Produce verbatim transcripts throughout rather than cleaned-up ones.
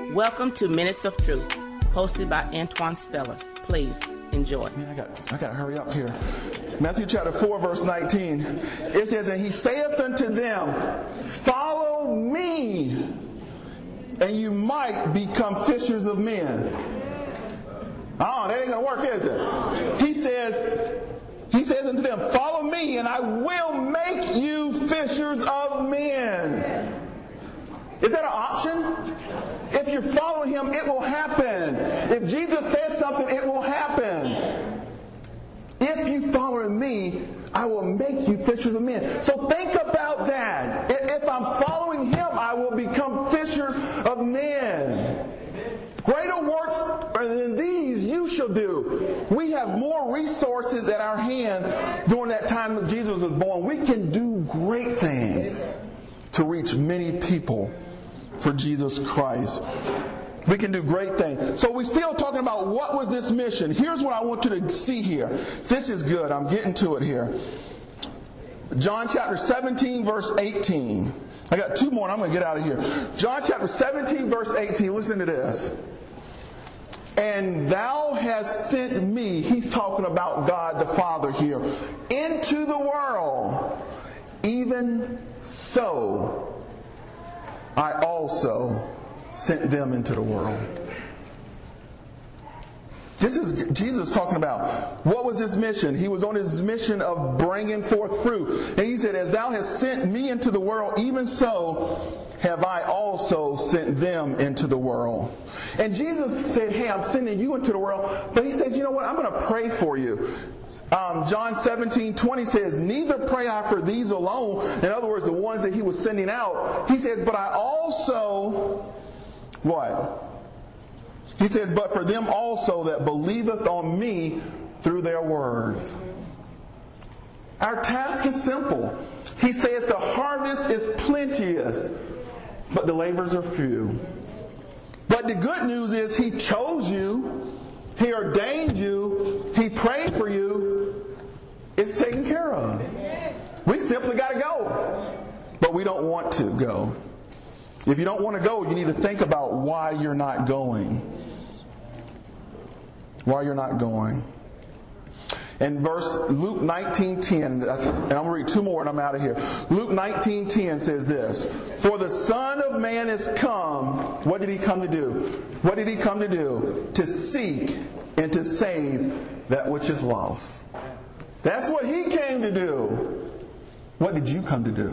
Welcome to Minutes of Truth, hosted by Antoine Speller. Please enjoy. Man, I got I got to hurry up here. Matthew chapter four, verse nineteen. It says, "And he saith unto them, Follow me, and you might become fishers of men." Oh, that ain't gonna work, is it? He says, He says unto them, "Follow me, and I will make you fishers of men." Is that an option? If you're following him, it will happen. If Jesus says something, it will happen. If you follow me, I will make you fishers of men. So think about that. If I'm following him, I will become fishers of men. Greater works than these you shall do. We have more resources at our hand during that time that Jesus was born. We can do great things to reach many people for Jesus Christ. We can do great things. So we're still talking about what was this mission. Here's what I want you to see here. This is good. I'm getting to it here. John chapter seventeen, verse eighteen. I got two more and I'm going to get out of here. John chapter seventeen, verse eighteen. Listen to this. "And thou hast sent me," he's talking about God the Father here, "into the world. Even so, I also sent them into the world." This is Jesus talking about what was his mission. He was on his mission of bringing forth fruit. And he said, "As thou hast sent me into the world, even so have I also sent them into the world." And Jesus said, "Hey, I'm sending you into the world." But he says, "You know what? I'm going to pray for you." Um, John seventeen twenty says, "Neither pray I for these alone." In other words, the ones that he was sending out. He says, "But I also," what? He says, "But for them also that believeth on me through their words." Our task is simple. He says the harvest is plenteous, but the laborers are few. But the good news is he chose you. He ordained you. He prayed for you. It's taken care of. We simply got to go. But we don't want to go. If you don't want to go, you need to think about why you're not going. Why you're not going. In verse Luke nineteen ten, and I'm going to read two more and I'm out of here. Luke nineteen ten says this: "For the Son of Man is come." What did he come to do? What did he come to do? "To seek and to save that which is lost." That's what he came to do. What did you come to do?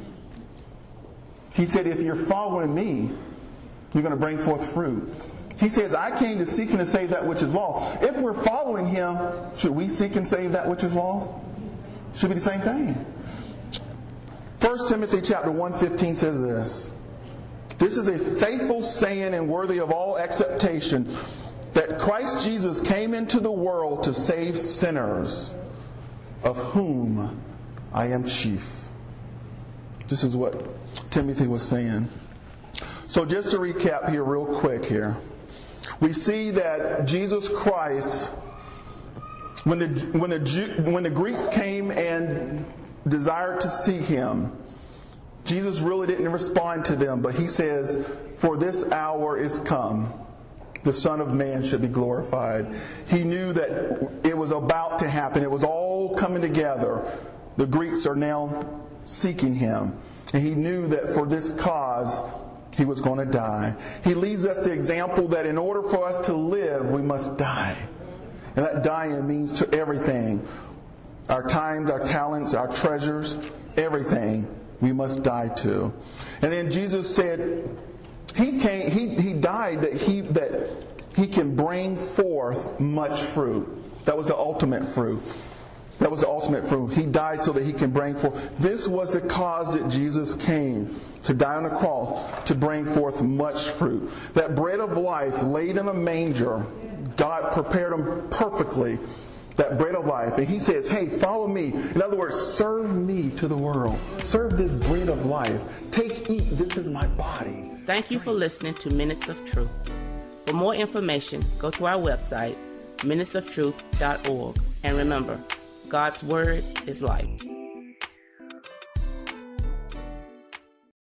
He said, if you're following me, you're going to bring forth fruit. He says, "I came to seek and to save that which is lost." If we're following him, should we seek and save that which is lost? Should be the same thing. First Timothy chapter one fifteen says this: "This is a faithful saying and worthy of all acceptation, that Christ Jesus came into the world to save sinners, of whom I am chief." This is what Timothy was saying. So just to recap here real quick here. We see that Jesus Christ, when the when the Jew, when the Greeks came and desired to see him, Jesus really didn't respond to them, but he says, "For this hour is come. The Son of Man should be glorified." He knew that it was about to happen. It was all coming together. The Greeks are now seeking him. And he knew that for this cause, he was going to die. He leaves us the example that in order for us to live, we must die. And that dying means to everything. Our times, our talents, our treasures, everything we must die to. And then Jesus said, He came, he, he died that he, that he can bring forth much fruit. That was the ultimate fruit. That was the ultimate fruit. He died so that he can bring forth. This was the cause that Jesus came, to die on the cross, to bring forth much fruit. That bread of life laid in a manger, God prepared him perfectly, that bread of life. And he says, "Hey, follow me." In other words, serve me to the world. Serve this bread of life. Take, eat. This is my body. Thank you for listening to Minutes of Truth. For more information, go to our website, minutes of truth dot org. And remember, God's Word is life.